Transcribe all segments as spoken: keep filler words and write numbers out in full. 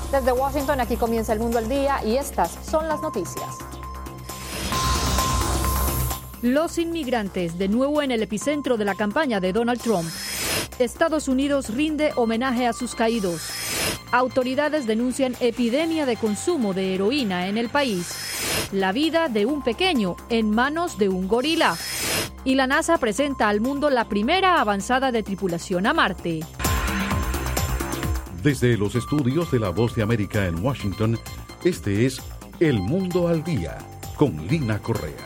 Desde Washington, aquí comienza El Mundo al Día y estas son las noticias. Los inmigrantes, de nuevo en el epicentro de la campaña de Donald Trump. Estados Unidos rinde homenaje a sus caídos. Autoridades denuncian epidemia de consumo de heroína en el país. La vida de un pequeño en manos de un gorila. Y la NASA presenta al mundo la primera avanzada de tripulación a Marte. Desde los estudios de La Voz de América en Washington, este es El Mundo al Día, con Lina Correa.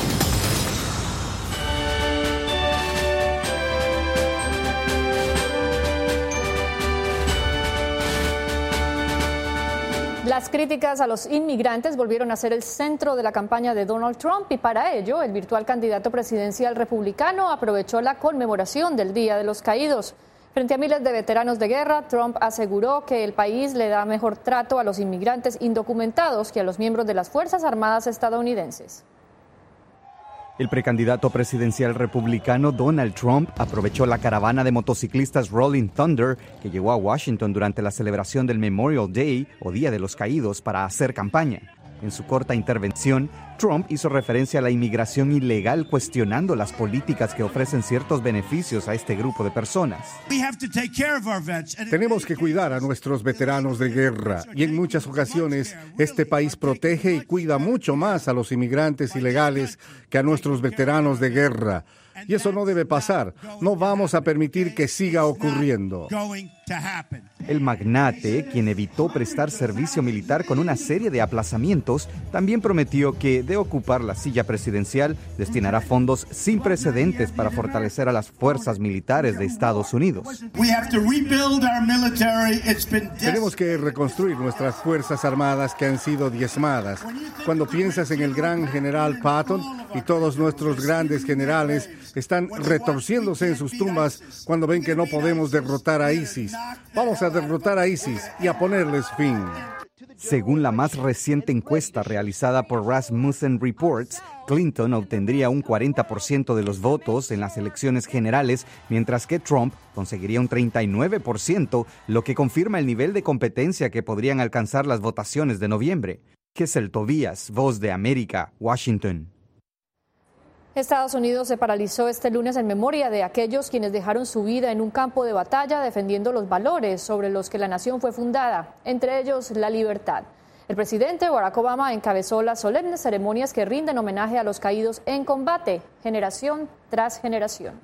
Las críticas a los inmigrantes volvieron a ser el centro de la campaña de Donald Trump y para ello el virtual candidato presidencial republicano aprovechó la conmemoración del Día de los Caídos. Frente a miles de veteranos de guerra, Trump aseguró que el país le da mejor trato a los inmigrantes indocumentados que a los miembros de las Fuerzas Armadas estadounidenses. El precandidato presidencial republicano Donald Trump aprovechó la caravana de motociclistas Rolling Thunder que llegó a Washington durante la celebración del Memorial Day o Día de los Caídos para hacer campaña. En su corta intervención, Trump hizo referencia a la inmigración ilegal, cuestionando las políticas que ofrecen ciertos beneficios a este grupo de personas. Tenemos que cuidar a nuestros veteranos de guerra y en muchas ocasiones este país protege y cuida mucho más a los inmigrantes ilegales que a nuestros veteranos de guerra. Y eso no debe pasar. No vamos a permitir que siga ocurriendo. El magnate, quien evitó prestar servicio militar con una serie de aplazamientos, también prometió que, de ocupar la silla presidencial, destinará fondos sin precedentes para fortalecer a las fuerzas militares de Estados Unidos. Tenemos que reconstruir nuestras fuerzas armadas que han sido diezmadas. Cuando piensas en el gran general Patton y todos nuestros grandes generales están retorciéndose en sus tumbas cuando ven que no podemos derrotar a ISIS. Vamos a derrotar a ISIS y a ponerles fin. Según la más reciente encuesta realizada por Rasmussen Reports, Clinton obtendría un cuarenta por ciento de los votos en las elecciones generales, mientras que Trump conseguiría un treinta y nueve por ciento, lo que confirma el nivel de competencia que podrían alcanzar las votaciones de noviembre. Kessel Tobías, Voz de América, Washington. Estados Unidos se paralizó este lunes en memoria de aquellos quienes dejaron su vida en un campo de batalla defendiendo los valores sobre los que la nación fue fundada, entre ellos la libertad. El presidente Barack Obama encabezó las solemnes ceremonias que rinden homenaje a los caídos en combate, generación tras generación.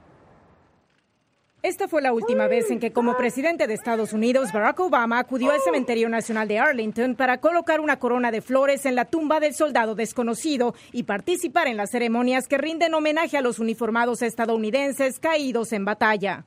Esta fue la última vez en que, como presidente de Estados Unidos, Barack Obama acudió al Cementerio Nacional de Arlington para colocar una corona de flores en la tumba del soldado desconocido y participar en las ceremonias que rinden homenaje a los uniformados estadounidenses caídos en batalla.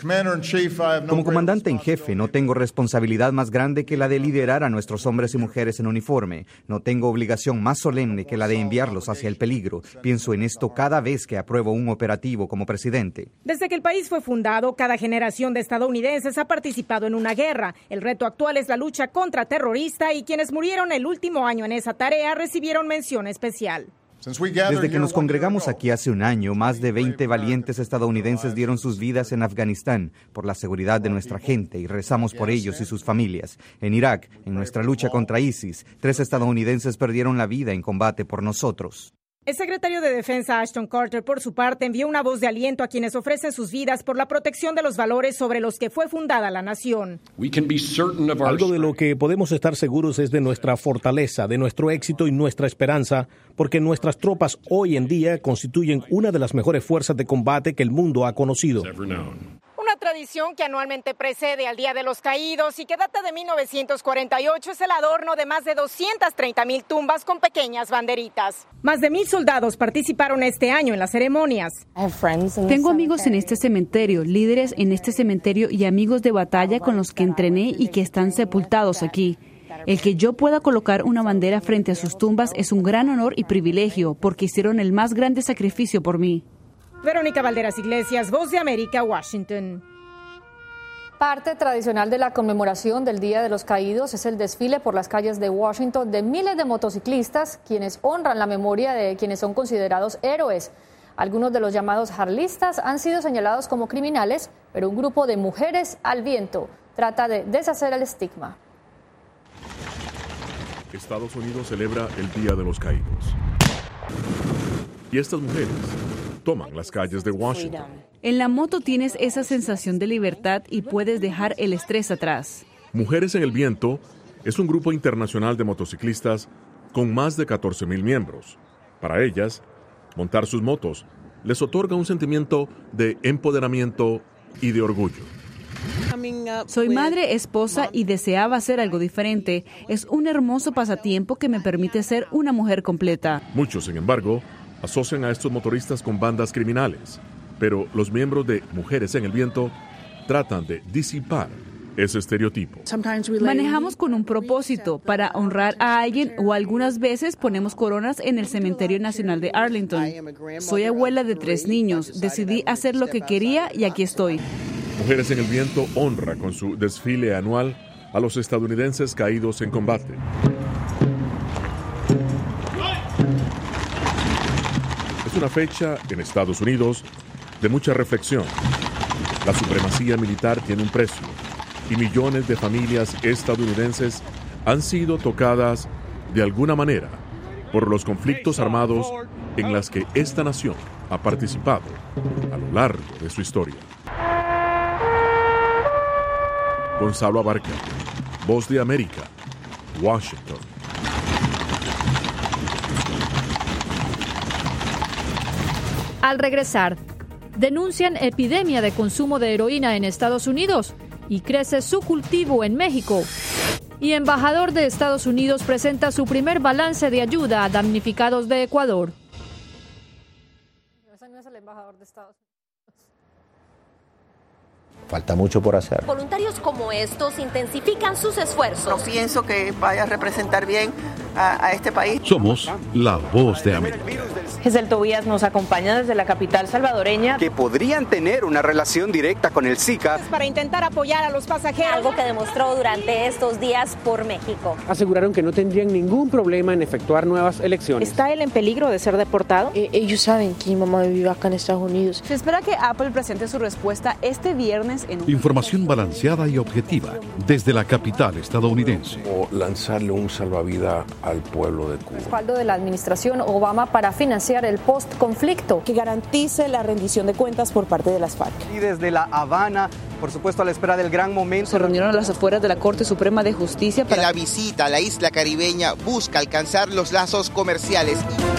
Como comandante en jefe, no tengo responsabilidad más grande que la de liderar a nuestros hombres y mujeres en uniforme. No tengo obligación más solemne que la de enviarlos hacia el peligro. Pienso en esto cada vez que apruebo un operativo como presidente. Desde que el país fue fundado, cada generación de estadounidenses ha participado en una guerra. El reto actual es la lucha contra terrorista y quienes murieron el último año en esa tarea recibieron mención especial. Desde que nos congregamos aquí hace un año, más de veinte valientes estadounidenses dieron sus vidas en Afganistán por la seguridad de nuestra gente y rezamos por ellos y sus familias. En Irak, en nuestra lucha contra ISIS, tres estadounidenses perdieron la vida en combate por nosotros. El secretario de Defensa Ashton Carter, por su parte, envió una voz de aliento a quienes ofrecen sus vidas por la protección de los valores sobre los que fue fundada la nación. Algo de lo que podemos estar seguros es de nuestra fortaleza, de nuestro éxito y nuestra esperanza, porque nuestras tropas hoy en día constituyen una de las mejores fuerzas de combate que el mundo ha conocido. Una tradición que anualmente precede al Día de los Caídos y que data de mil novecientos cuarenta y ocho es el adorno de más de doscientas treinta mil tumbas con pequeñas banderitas. Más de mil soldados participaron este año en las ceremonias. Tengo amigos en este cementerio, líderes en este cementerio y amigos de batalla con los que entrené y que están sepultados aquí. El que yo pueda colocar una bandera frente a sus tumbas es un gran honor y privilegio porque hicieron el más grande sacrificio por mí. Verónica Valderas Iglesias, Voz de América, Washington. Parte tradicional de la conmemoración del Día de los Caídos es el desfile por las calles de Washington de miles de motociclistas, quienes honran la memoria de quienes son considerados héroes. Algunos de los llamados harlistas han sido señalados como criminales, pero un grupo de mujeres al viento trata de deshacer el estigma. Estados Unidos celebra el Día de los Caídos. Y estas mujeres toman las calles de Washington. En la moto tienes esa sensación de libertad y puedes dejar el estrés atrás. Mujeres en el Viento es un grupo internacional de motociclistas con más de catorce mil miembros. Para ellas, montar sus motos les otorga un sentimiento de empoderamiento y de orgullo. Soy madre, esposa y deseaba hacer algo diferente. Es un hermoso pasatiempo que me permite ser una mujer completa. Muchos, sin embargo, asocian a estos motoristas con bandas criminales, pero los miembros de Mujeres en el Viento tratan de disipar ese estereotipo. Manejamos con un propósito, para honrar a alguien, o algunas veces ponemos coronas en el Cementerio Nacional de Arlington. Soy abuela de tres niños, decidí hacer lo que quería y aquí estoy. Mujeres en el Viento honra con su desfile anual a los estadounidenses caídos en combate. Es una fecha en Estados Unidos de mucha reflexión. La supremacía militar tiene un precio y millones de familias estadounidenses han sido tocadas de alguna manera por los conflictos armados en las que esta nación ha participado a lo largo de su historia. Gonzalo Abarca, Voz de América, Washington. Al regresar, denuncian epidemia de consumo de heroína en Estados Unidos y crece su cultivo en México. Y embajador de Estados Unidos presenta su primer balance de ayuda a damnificados de Ecuador. Ese no es el embajador de Estados Unidos. Falta mucho por hacer. Voluntarios como estos intensifican sus esfuerzos. No pienso que vaya a representar bien a, a este país. Somos la Voz de América. Giselle Tobías nos acompaña desde la capital salvadoreña. Que podrían tener una relación directa con el Zika. Para intentar apoyar a los pasajeros. Algo que demostró durante estos días por México. Aseguraron que no tendrían ningún problema en efectuar nuevas elecciones. ¿Está él en peligro de ser deportado? Eh, ellos saben que mi mamá vive acá en Estados Unidos. Se espera que Apple presente su respuesta este viernes en un... Información balanceada y objetiva desde la capital estadounidense. O lanzarle un salvavidas al pueblo de Cuba. Respaldo de la administración Obama para financiar el post-conflicto. Que garantice la rendición de cuentas por parte de las FARC. Y desde La Habana, por supuesto a la espera del gran momento. Se reunieron a las afueras de la Corte Suprema de Justicia para... Que la visita a la isla caribeña busca alcanzar los lazos comerciales.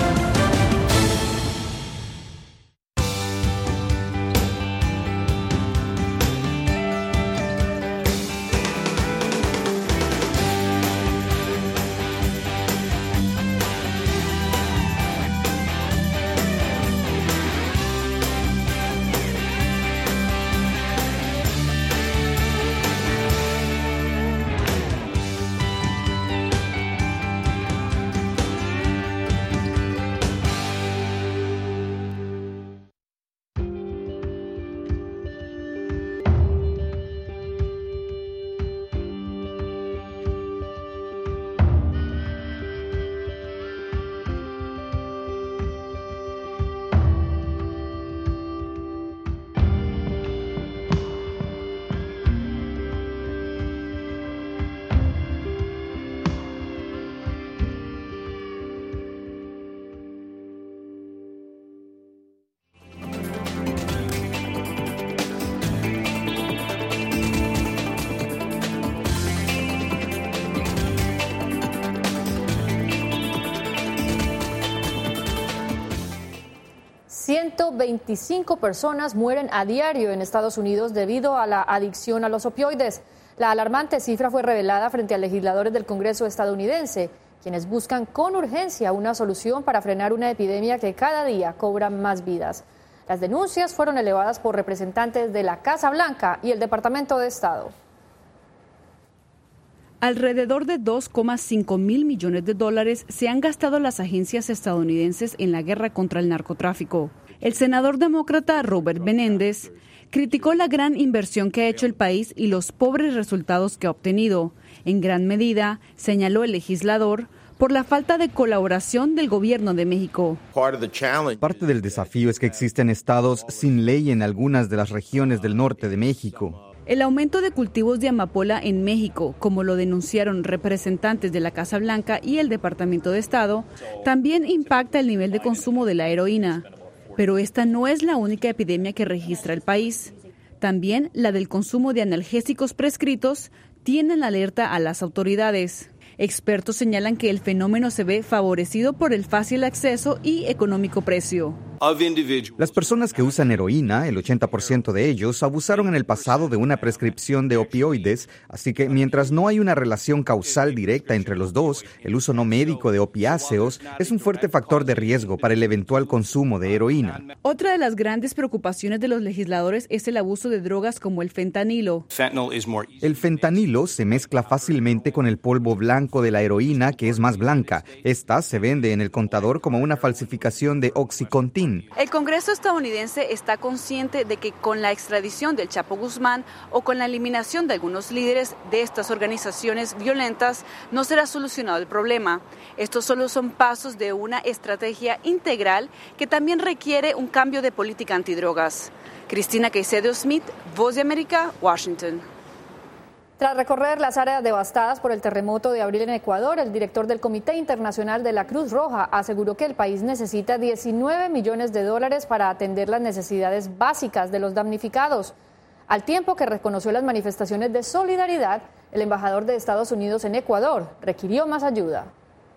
ciento veinticinco personas mueren a diario en Estados Unidos debido a la adicción a los opioides. La alarmante cifra fue revelada frente a legisladores del Congreso estadounidense, quienes buscan con urgencia una solución para frenar una epidemia que cada día cobra más vidas. Las denuncias fueron elevadas por representantes de la Casa Blanca y el Departamento de Estado. Alrededor de dos coma cinco mil millones de dólares se han gastado las agencias estadounidenses en la guerra contra el narcotráfico. El senador demócrata Robert Menéndez criticó la gran inversión que ha hecho el país y los pobres resultados que ha obtenido. En gran medida, señaló el legislador, por la falta de colaboración del gobierno de México. Parte del desafío es que existen estados sin ley en algunas de las regiones del norte de México. El aumento de cultivos de amapola en México, como lo denunciaron representantes de la Casa Blanca y el Departamento de Estado, también impacta el nivel de consumo de la heroína. Pero esta no es la única epidemia que registra el país. También la del consumo de analgésicos prescritos tiene en alerta a las autoridades. Expertos señalan que el fenómeno se ve favorecido por el fácil acceso y económico precio. Las personas que usan heroína, el ochenta por ciento de ellos, abusaron en el pasado de una prescripción de opioides, así que mientras no hay una relación causal directa entre los dos, el uso no médico de opiáceos es un fuerte factor de riesgo para el eventual consumo de heroína. Otra de las grandes preocupaciones de los legisladores es el abuso de drogas como el fentanilo. El fentanilo se mezcla fácilmente con el polvo blanco de la heroína, que es más blanca. Esta se vende en el contador como una falsificación de Oxycontin. El Congreso estadounidense está consciente de que con la extradición del Chapo Guzmán o con la eliminación de algunos líderes de estas organizaciones violentas no será solucionado el problema. Estos solo son pasos de una estrategia integral que también requiere un cambio de política antidrogas. Cristina Caicedo Smith, Voz de América, Washington. Tras recorrer las áreas devastadas por el terremoto de abril en Ecuador, el director del Comité Internacional de la Cruz Roja aseguró que el país necesita diecinueve millones de dólares para atender las necesidades básicas de los damnificados. Al tiempo que reconoció las manifestaciones de solidaridad, el embajador de Estados Unidos en Ecuador requirió más ayuda.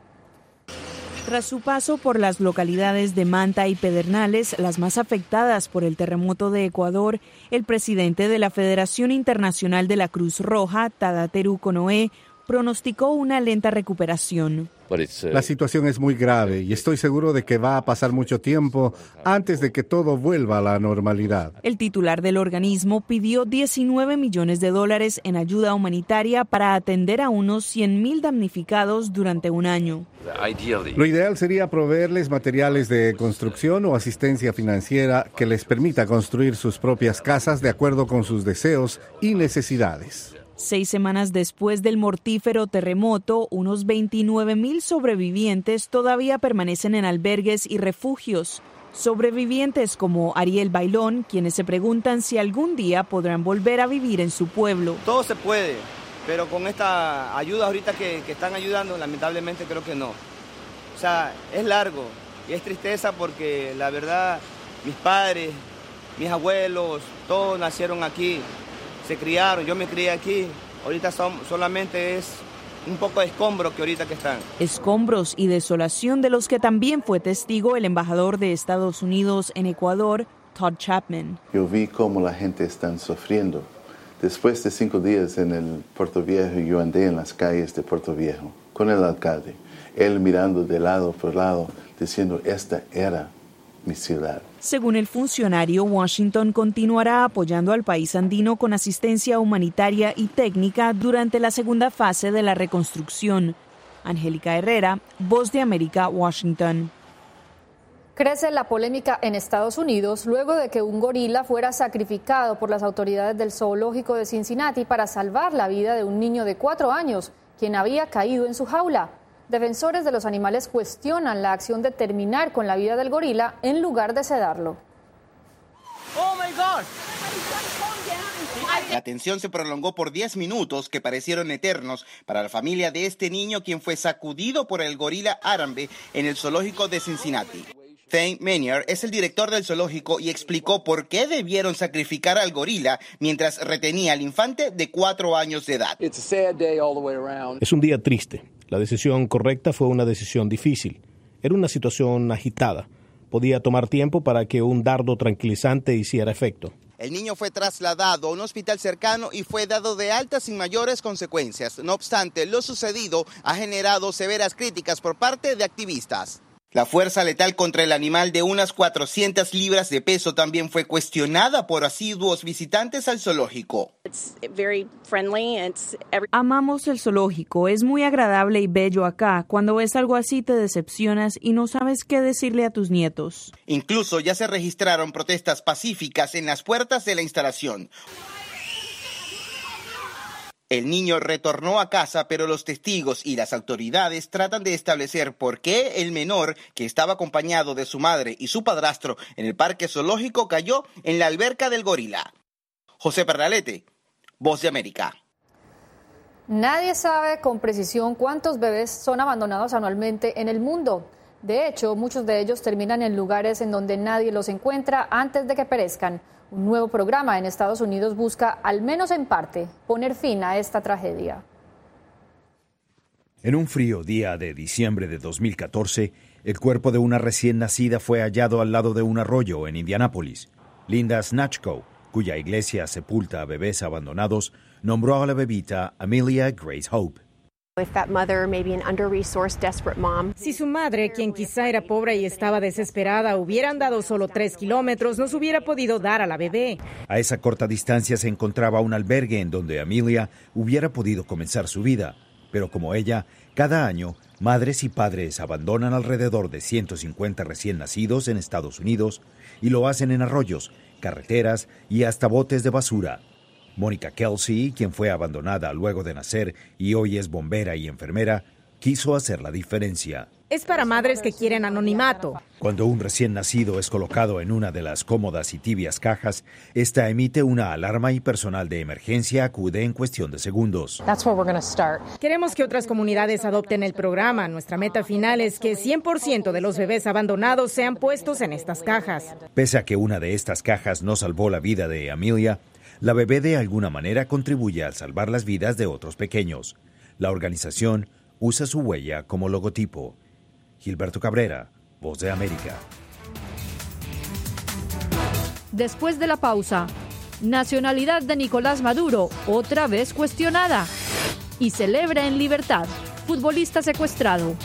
Tras su paso por las localidades de Manta y Pedernales, las más afectadas por el terremoto de Ecuador, el presidente de la Federación Internacional de la Cruz Roja, Tadateru Konoe, pronosticó una lenta recuperación. La situación es muy grave y estoy seguro de que va a pasar mucho tiempo antes de que todo vuelva a la normalidad. El titular del organismo pidió diecinueve millones de dólares en ayuda humanitaria para atender a unos cien mil damnificados durante un año. Lo ideal sería proveerles materiales de construcción o asistencia financiera que les permita construir sus propias casas de acuerdo con sus deseos y necesidades. Seis semanas después del mortífero terremoto, unos veintinueve mil sobrevivientes todavía permanecen en albergues y refugios. Sobrevivientes como Ariel Bailón, quienes se preguntan si algún día podrán volver a vivir en su pueblo. Todo se puede, pero con esta ayuda ahorita que, que están ayudando, lamentablemente creo que no. O sea, es largo y es tristeza porque la verdad, mis padres, mis abuelos, todos nacieron aquí. Se criaron, yo me crié aquí, ahorita son, solamente es un poco de escombros que ahorita que están. Escombros y desolación de los que también fue testigo el embajador de Estados Unidos en Ecuador, Todd Chapman. Yo vi cómo la gente está sufriendo. Después de cinco días en el Puerto Viejo, yo andé en las calles de Puerto Viejo con el alcalde, él mirando de lado por lado, diciendo, esta era mi ciudad. Según el funcionario, Washington continuará apoyando al país andino con asistencia humanitaria y técnica durante la segunda fase de la reconstrucción. Angélica Herrera, Voz de América, Washington. Crece la polémica en Estados Unidos luego de que un gorila fuera sacrificado por las autoridades del zoológico de Cincinnati para salvar la vida de un niño de cuatro años, quien había caído en su jaula. Defensores de los animales cuestionan la acción de terminar con la vida del gorila en lugar de sedarlo. Oh my God. La tensión se prolongó por diez minutos que parecieron eternos para la familia de este niño, quien fue sacudido por el gorila Harambe en el zoológico de Cincinnati. Thane Manier es el director del zoológico y explicó por qué debieron sacrificar al gorila mientras retenía al infante de cuatro años de edad. Es un día triste. La decisión correcta fue una decisión difícil. Era una situación agitada. Podía tomar tiempo para que un dardo tranquilizante hiciera efecto. El niño fue trasladado a un hospital cercano y fue dado de alta sin mayores consecuencias. No obstante, lo sucedido ha generado severas críticas por parte de activistas. La fuerza letal contra el animal de unas cuatrocientas libras de peso también fue cuestionada por asiduos visitantes al zoológico. Amamos el zoológico, es muy agradable y bello acá. Cuando ves algo así te decepcionas y no sabes qué decirle a tus nietos. Incluso ya se registraron protestas pacíficas en las puertas de la instalación. El niño retornó a casa, pero los testigos y las autoridades tratan de establecer por qué el menor, que estaba acompañado de su madre y su padrastro en el parque zoológico, cayó en la alberca del gorila. José Pernalete, Voz de América. Nadie sabe con precisión cuántos bebés son abandonados anualmente en el mundo. De hecho, muchos de ellos terminan en lugares en donde nadie los encuentra antes de que perezcan. Un nuevo programa en Estados Unidos busca, al menos en parte, poner fin a esta tragedia. En un frío día de diciembre de dos mil catorce, el cuerpo de una recién nacida fue hallado al lado de un arroyo en Indianápolis. Linda Snatchko, cuya iglesia sepulta a bebés abandonados, nombró a la bebita Amelia Grace Hope. Si su madre, quien quizá era pobre y estaba desesperada, hubiera andado solo tres kilómetros, nos hubiera podido dar a la bebé. A esa corta distancia se encontraba un albergue en donde Amelia hubiera podido comenzar su vida. Pero como ella, cada año, madres y padres abandonan alrededor de ciento cincuenta recién nacidos en Estados Unidos y lo hacen en arroyos, carreteras y hasta botes de basura. Mónica Kelsey, quien fue abandonada luego de nacer y hoy es bombera y enfermera, quiso hacer la diferencia. Es para madres que quieren anonimato. Cuando un recién nacido es colocado en una de las cómodas y tibias cajas, esta emite una alarma y personal de emergencia acude en cuestión de segundos. Queremos que otras comunidades adopten el programa. Nuestra meta final es que cien por ciento de los bebés abandonados sean puestos en estas cajas. Pese a que una de estas cajas no salvó la vida de Amelia, la bebé de alguna manera contribuye a salvar las vidas de otros pequeños. La organización usa su huella como logotipo. Gilberto Cabrera, Voz de América. Después de la pausa, nacionalidad de Nicolás Maduro otra vez cuestionada. Y celebra en libertad, futbolista secuestrado.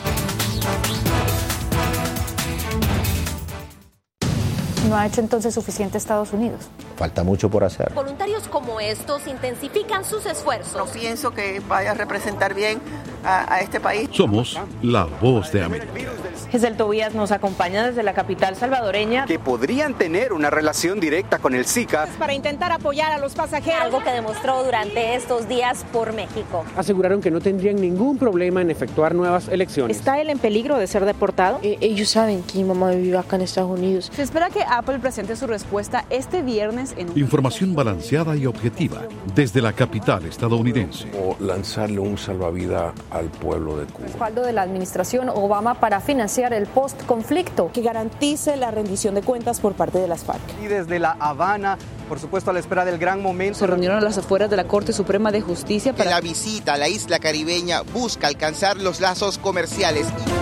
¿No ha hecho entonces suficiente Estados Unidos? Falta mucho por hacer. Voluntarios como estos intensifican sus esfuerzos. No pienso que vaya a representar bien a, a este país. Somos la Voz de América. Giselle Tobías nos acompaña desde la capital salvadoreña. Que podrían tener una relación directa con el Zika. Para intentar apoyar a los pasajeros. Algo que demostró durante estos días por México. Aseguraron que no tendrían ningún problema en efectuar nuevas elecciones. ¿Está él en peligro de ser deportado? Eh, ellos saben que mi mamá vive acá en Estados Unidos. Se espera que Apple presente su respuesta este viernes en un... Información balanceada y objetiva desde la capital estadounidense. O lanzarle un salvavidas al pueblo de Cuba. Respaldo de la administración Obama para financiar el post-conflicto. Que garantice la rendición de cuentas por parte de las FARC. Y desde La Habana, por supuesto a la espera del gran momento. Se reunieron a las afueras de la Corte Suprema de Justicia para... Que la visita a la isla caribeña busca alcanzar los lazos comerciales.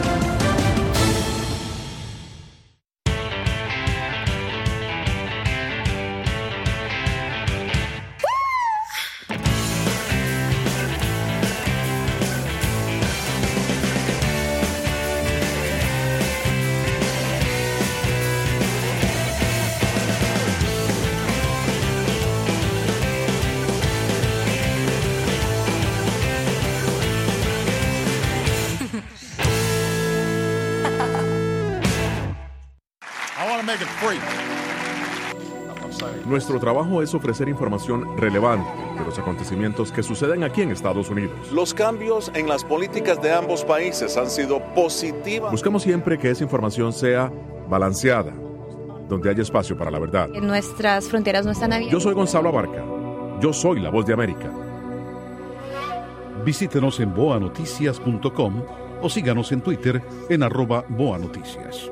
Nuestro trabajo es ofrecer información relevante de los acontecimientos que suceden aquí en Estados Unidos. Los cambios en las políticas de ambos países han sido positivos. Buscamos siempre que esa información sea balanceada, donde haya espacio para la verdad. Nuestras fronteras no están abiertas. Yo soy Gonzalo Abarca. Yo soy la Voz de América. Visítenos en boa noticias punto com o síganos en Twitter en arroba boanoticias.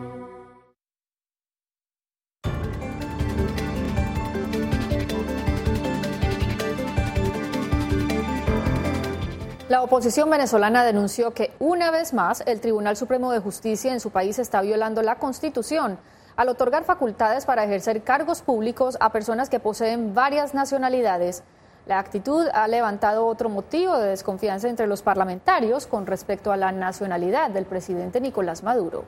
La oposición venezolana denunció que una vez más el Tribunal Supremo de Justicia en su país está violando la Constitución al otorgar facultades para ejercer cargos públicos a personas que poseen varias nacionalidades. La actitud ha levantado otro motivo de desconfianza entre los parlamentarios con respecto a la nacionalidad del presidente Nicolás Maduro.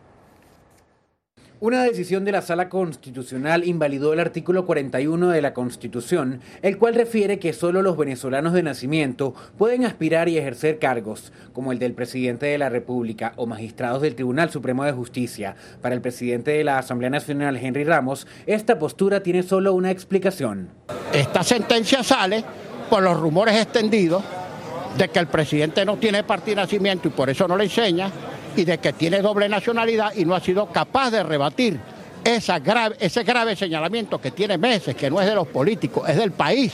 Una decisión de la Sala Constitucional invalidó el artículo cuarenta y uno de la Constitución, el cual refiere que solo los venezolanos de nacimiento pueden aspirar y ejercer cargos, como el del presidente de la República o magistrados del Tribunal Supremo de Justicia. Para el presidente de la Asamblea Nacional, Henry Ramos, esta postura tiene solo una explicación. Esta sentencia sale por los rumores extendidos de que el presidente no tiene partida de nacimiento y por eso no le enseña, y de que tiene doble nacionalidad y no ha sido capaz de rebatir esa grave, ese grave señalamiento que tiene meses, que no es de los políticos, es del país.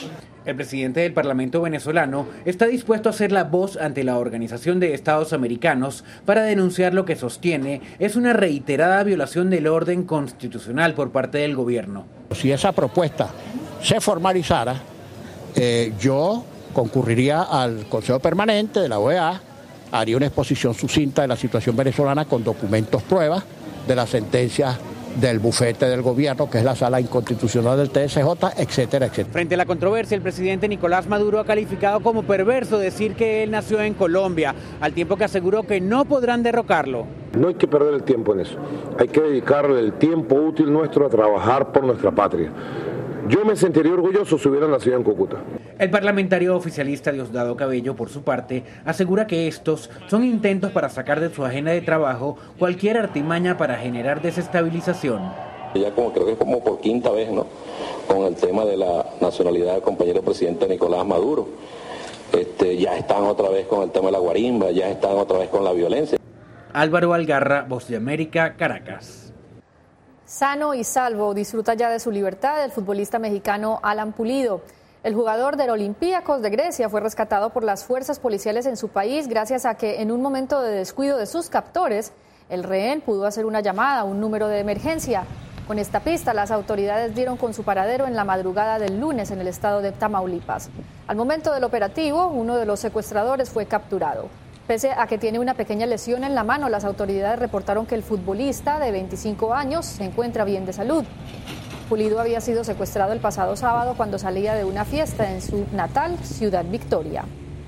El presidente del Parlamento venezolano está dispuesto a ser la voz ante la Organización de Estados Americanos para denunciar lo que sostiene es una reiterada violación del orden constitucional por parte del gobierno. Si esa propuesta se formalizara, eh, yo concurriría al Consejo Permanente de la O E A, haría una exposición sucinta de la situación venezolana con documentos, pruebas de las sentencias del bufete del gobierno, que es la sala inconstitucional del T S J, etcétera, etcétera. Frente a la controversia, el presidente Nicolás Maduro ha calificado como perverso decir que él nació en Colombia, al tiempo que aseguró que no podrán derrocarlo. No hay que perder el tiempo en eso. Hay que dedicarle el tiempo útil nuestro a trabajar por nuestra patria. Yo me sentiría orgulloso si hubiera nacido en Cúcuta. El parlamentario oficialista Diosdado Cabello, por su parte, asegura que estos son intentos para sacar de su agenda de trabajo cualquier artimaña para generar desestabilización. Ya como creo que es como por quinta vez, ¿no? Con el tema de la nacionalidad del compañero presidente Nicolás Maduro. Este, ya están otra vez con el tema de la guarimba, ya están otra vez con la violencia. Álvaro Algarra, Voz de América, Caracas. Sano y salvo disfruta ya de su libertad el futbolista mexicano Alan Pulido. El jugador del Olympiacos de Grecia fue rescatado por las fuerzas policiales en su país gracias a que en un momento de descuido de sus captores, el rehén pudo hacer una llamada a un número de emergencia. Con esta pista, las autoridades dieron con su paradero en la madrugada del lunes en el estado de Tamaulipas. Al momento del operativo, uno de los secuestradores fue capturado. Pese a que tiene una pequeña lesión en la mano, las autoridades reportaron que el futbolista de veinticinco años se encuentra bien de salud. Pulido había sido secuestrado el pasado sábado cuando salía de una fiesta en su natal Ciudad Victoria.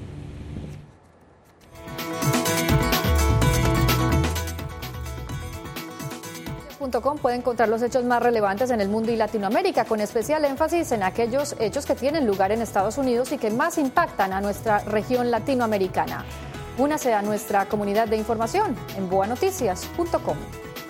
punto com puede encontrar los hechos más relevantes en el mundo y Latinoamérica, con especial énfasis en aquellos hechos que tienen lugar en Estados Unidos y que más impactan a nuestra región latinoamericana. Únase a nuestra comunidad de información en boa noticias punto com.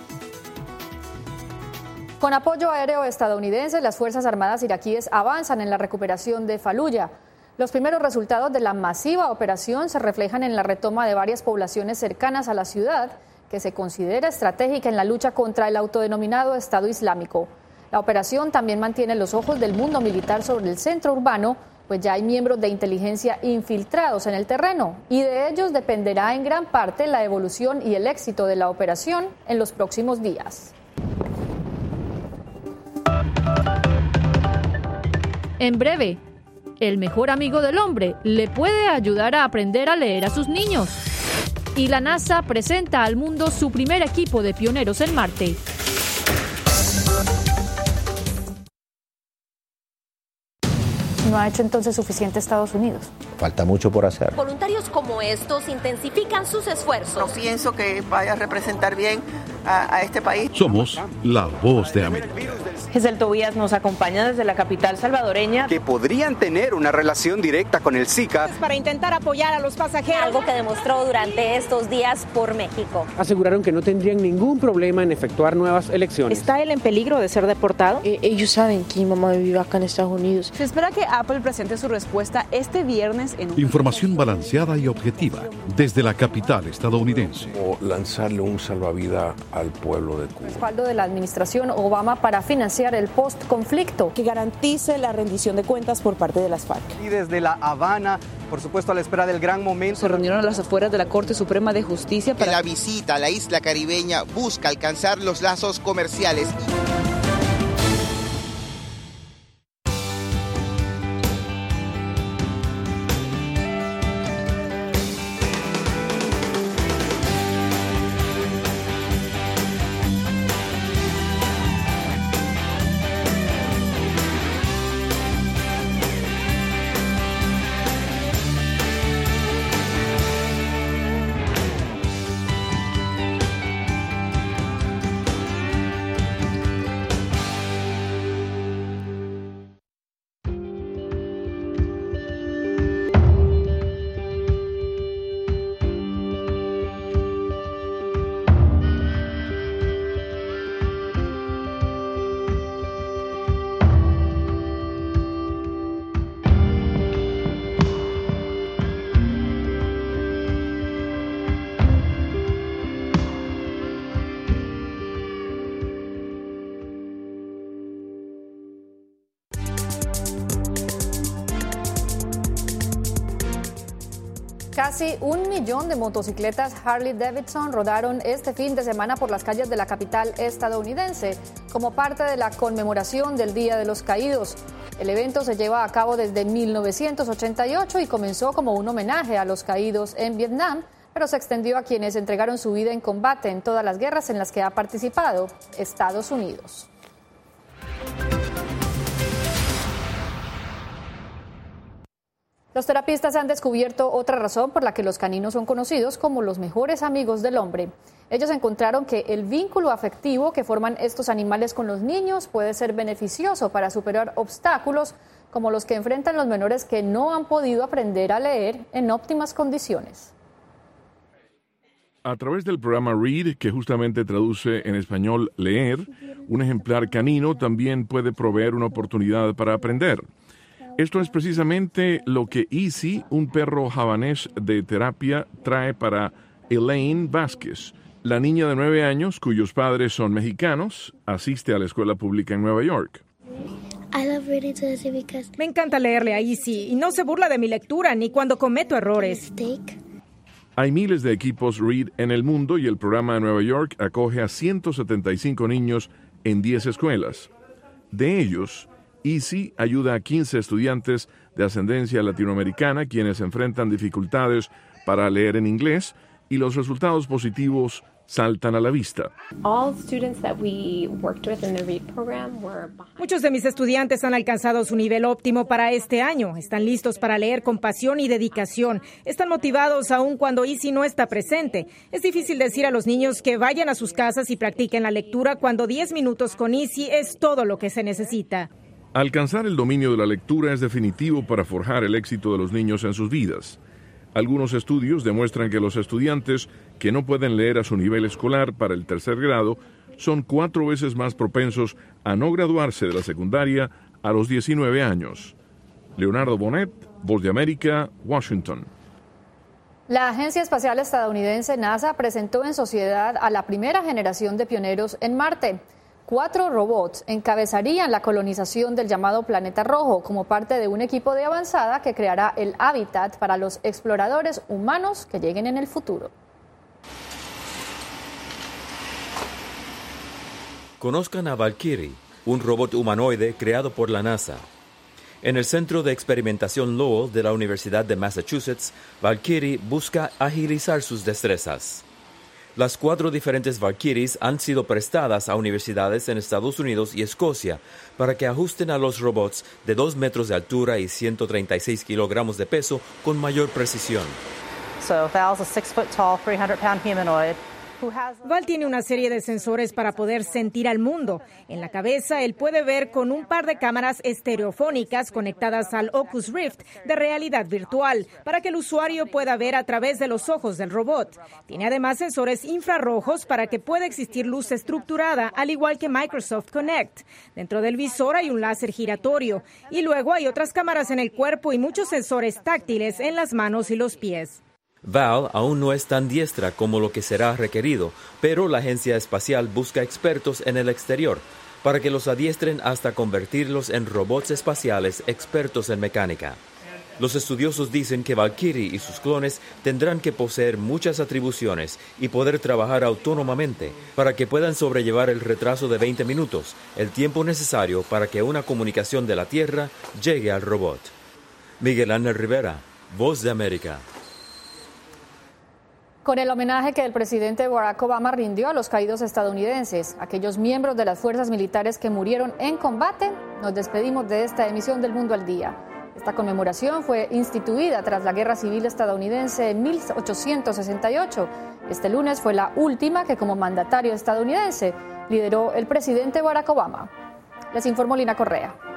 Con apoyo aéreo estadounidense, las Fuerzas Armadas iraquíes avanzan en la recuperación de Faluya. Los primeros resultados de la masiva operación se reflejan en la retoma de varias poblaciones cercanas a la ciudad, que se considera estratégica en la lucha contra el autodenominado Estado Islámico. La operación también mantiene los ojos del mundo militar sobre el centro urbano, pues ya hay miembros de inteligencia infiltrados en el terreno, y de ellos dependerá en gran parte la evolución y el éxito de la operación en los próximos días. En breve, el mejor amigo del hombre le puede ayudar a aprender a leer a sus niños. Y la NASA presenta al mundo su primer equipo de pioneros en Marte. ¿No ha hecho entonces suficiente Estados Unidos? Falta mucho por hacer. Voluntarios como estos intensifican sus esfuerzos. No pienso que vaya a representar bien a, a este país. Somos la Voz de América. Giselle Tobías nos acompaña desde la capital salvadoreña. Que podrían tener una relación directa con el Zika. Para intentar apoyar a los pasajeros. Algo que demostró durante estos días por México. Aseguraron que no tendrían ningún problema en efectuar nuevas elecciones. ¿Está él en peligro de ser deportado? Eh, ellos saben que mi mamá vive acá en Estados Unidos. Se espera que Apple presente su respuesta este viernes en un... Información balanceada y objetiva desde la capital estadounidense. O lanzarle un salvavidas al pueblo de Cuba. Respaldo de la administración Obama para financiar el post-conflicto. Que garantice la rendición de cuentas por parte de las FARC. Y desde La Habana, por supuesto a la espera del gran momento. Se reunieron a las afueras de la Corte Suprema de Justicia para... Que la visita a la isla caribeña busca alcanzar los lazos comerciales. Casi un millón de motocicletas Harley Davidson rodaron este fin de semana por las calles de la capital estadounidense como parte de la conmemoración del Día de los Caídos. El evento se lleva a cabo desde mil novecientos ochenta y ocho y comenzó como un homenaje a los caídos en Vietnam, pero se extendió a quienes entregaron su vida en combate en todas las guerras en las que ha participado Estados Unidos. Los terapistas han descubierto otra razón por la que los caninos son conocidos como los mejores amigos del hombre. Ellos encontraron que el vínculo afectivo que forman estos animales con los niños puede ser beneficioso para superar obstáculos como los que enfrentan los menores que no han podido aprender a leer en óptimas condiciones. A través del programa Read, que justamente traduce en español leer, un ejemplar canino también puede proveer una oportunidad para aprender. Esto es precisamente lo que Easy, un perro javanés de terapia, trae para Elaine Vázquez. La niña de nueve años, cuyos padres son mexicanos, asiste a la escuela pública en Nueva York. Me encanta leerle a Easy y no se burla de mi lectura ni cuando cometo errores. Hay miles de equipos Read en el mundo y el programa de Nueva York acoge a ciento setenta y cinco niños en diez escuelas. De ellos, Easy ayuda a quince estudiantes de ascendencia latinoamericana quienes enfrentan dificultades para leer en inglés y los resultados positivos saltan a la vista. Muchos de mis estudiantes han alcanzado su nivel óptimo para este año. Están listos para leer con pasión y dedicación. Están motivados aun cuando Easy no está presente. Es difícil decir a los niños que vayan a sus casas y practiquen la lectura cuando diez minutos con Easy es todo lo que se necesita. Alcanzar el dominio de la lectura es definitivo para forjar el éxito de los niños en sus vidas. Algunos estudios demuestran que los estudiantes que no pueden leer a su nivel escolar para el tercer grado son cuatro veces más propensos a no graduarse de la secundaria a los diecinueve años. Leonardo Bonet, Voz de América, Washington. La Agencia Espacial Estadounidense NASA presentó en sociedad a la primera generación de pioneros en Marte. Cuatro robots encabezarían la colonización del llamado planeta rojo como parte de un equipo de avanzada que creará el hábitat para los exploradores humanos que lleguen en el futuro. Conozcan a Valkyrie, un robot humanoide creado por la NASA. En el Centro de Experimentación Lowell de la Universidad de Massachusetts, Valkyrie busca agilizar sus destrezas. Las cuatro diferentes Valkyries han sido prestadas a universidades en Estados Unidos y Escocia para que ajusten a los robots de dos metros de altura y ciento treinta y seis kilogramos de peso con mayor precisión. So Val's a six foot tall, three hundred pound humanoid. Val tiene una serie de sensores para poder sentir al mundo. En la cabeza, él puede ver con un par de cámaras estereofónicas conectadas al Oculus Rift de realidad virtual para que el usuario pueda ver a través de los ojos del robot. Tiene además sensores infrarrojos para que pueda existir luz estructurada, al igual que Microsoft Connect. Dentro del visor hay un láser giratorio y luego hay otras cámaras en el cuerpo y muchos sensores táctiles en las manos y los pies. Val aún no es tan diestra como lo que será requerido, pero la agencia espacial busca expertos en el exterior para que los adiestren hasta convertirlos en robots espaciales expertos en mecánica. Los estudiosos dicen que Valkyrie y sus clones tendrán que poseer muchas atribuciones y poder trabajar autónomamente para que puedan sobrellevar el retraso de veinte minutos, el tiempo necesario para que una comunicación de la Tierra llegue al robot. Miguel Ángel Rivera, Voz de América. Con el homenaje que el presidente Barack Obama rindió a los caídos estadounidenses, aquellos miembros de las fuerzas militares que murieron en combate, nos despedimos de esta emisión del Mundo al Día. Esta conmemoración fue instituida tras la Guerra Civil estadounidense en mil ochocientos sesenta y ocho. Este lunes fue la última que como mandatario estadounidense lideró el presidente Barack Obama. Les informó Lina Correa.